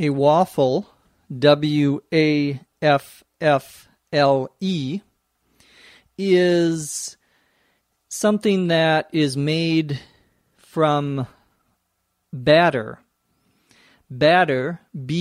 A waffle, W-A-F-F-L-E, is something that is made from batter. Batter,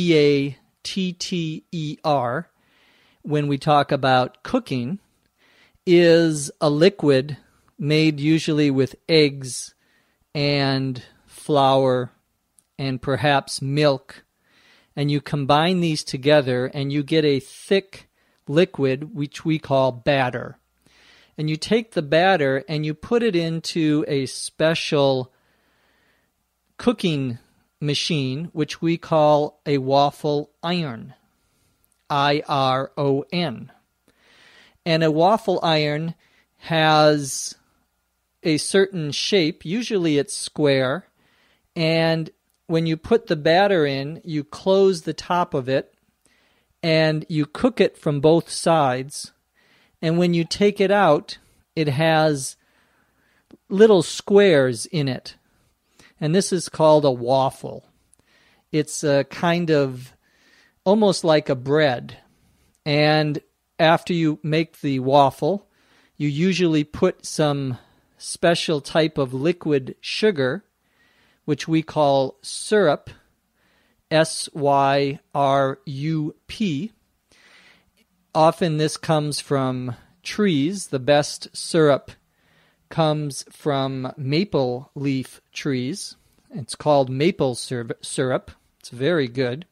B-A-T-T-E-R, when we talk about cooking, is a liquid made usually with eggs and flour and perhaps milk. And you combine these together and you get a thick liquid which we call batter. And you take the batter and you put it into a special cooking machine which we call a waffle iron, I-R-O-N. And a waffle iron has a certain shape, usually it's square, and when you put the batter in, you close the top of it and you cook it from both sides. And when you take it out, it has little squares in it. And this is called a waffle. It's a kind of almost like a bread. And after you make the waffle, you usually put some special type of liquid sugar, which we call syrup, S-Y-R-U-P. Often this comes from trees. The best syrup comes from maple leaf trees. It's called maple syrup. It's very good.